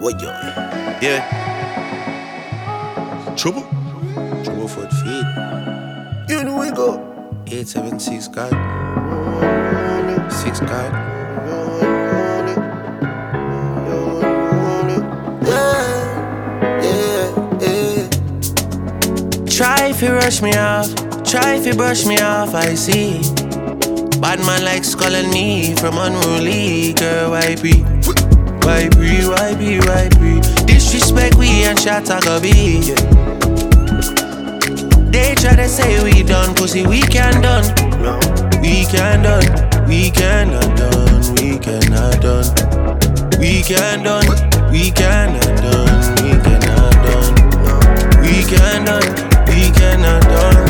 What yo? Yeah. Trouble for the feet. You know we go. 876 God. 6 God. Yeah. Try if you rush me off. Try if you brush me off, I see. Bad man like calling me from unruly. Girl, why be? Disrespect we and shot I go be. They try to say we done, pussy we can done. We cannot done. We cannot done. We cannot done. We cannot done. We cannot done. We cannot done. We cannot done.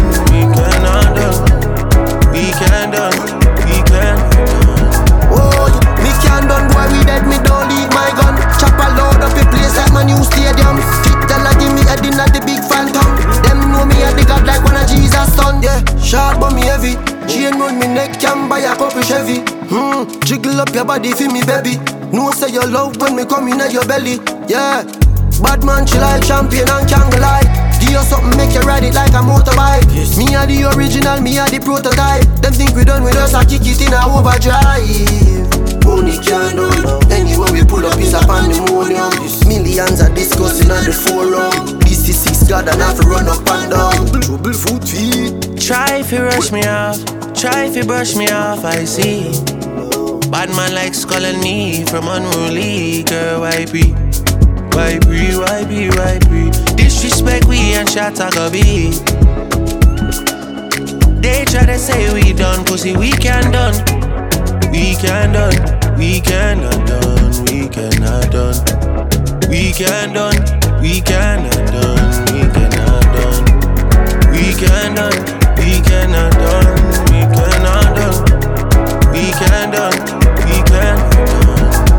We can done. We can done. Oh, me can done, boy, we dead, me don't leave my gun. Chop a load up a place like my new stadium. Fit tell I give me a dinner the big phantom. Them know me at the God like one of Jesus' son. Yeah, short but me heavy. Chain round me neck, can buy a couple Chevy. Jiggle up your body for me, baby. No say your love when me come in at your belly. Yeah, bad man chill like champion and can't lie. Give you something, make you ride it like a motorbike. Yes. Me are the original, me are the prototype. Them think we done with us, I kick it in a overdrive. Money can't do it. Anywhere we pull up is a pandemonium. Millions are discussing on the forum. This is 6 God and I have to run up and down. Trouble foot feet. Try if you rush me off. Try if you brush me off, I see. Bad man like calling me from unruly. Girl, why be? Disrespect we and shot I go be. They try to say we done, pussy we can done. We can done. We cannot done. We cannot done. We can done. We cannot done. We cannot done. We can done. We cannot done. We cannot done. We can done. We cannot done.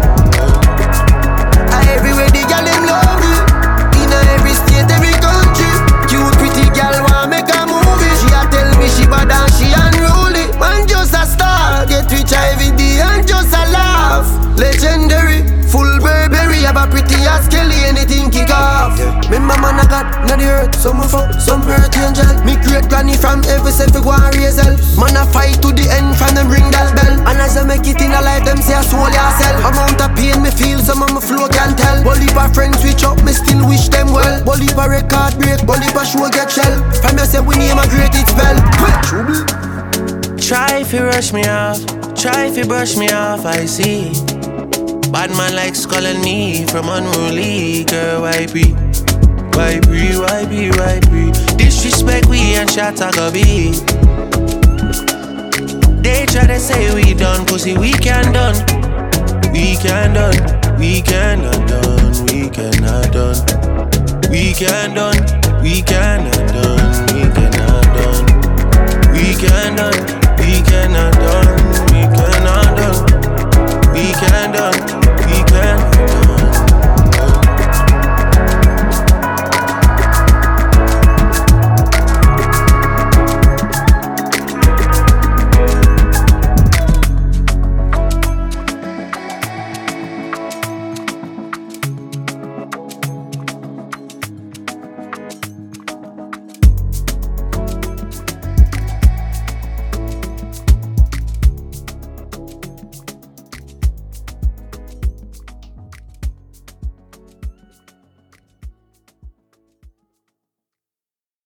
Everywhere the girl them love me. In every state, every country. Cute pretty girl wanna make a movie. She a tell me she bad and she unruly. Man just a star, get rich every day and just a laugh. Legendary, full Burberry, have a pretty ass Kelly, anything kick off. Remember man I got not the earth, some of some birth angel. Me great granny from every self go and raise hell. Man I fight to the end from them ring that bell. And as I make it in a life, them say I soul yourself. Amount of pain me feel, some of my flow can tell. Bolivar friends switch up, me still wish them well. Bolivar record break, Bolivar show get shell. From you say we name a great it spell. Try if you rush me off. Try if you brush me off, I see. Bad man like calling me from unruly. Girl, why be? Disrespect we and shot I go be. They try to say we done, pussy we can done. We can done. We cannot done. We cannot done. We can done. We cannot done. We cannot done. We can done. We cannot done. We cannot done. We can done.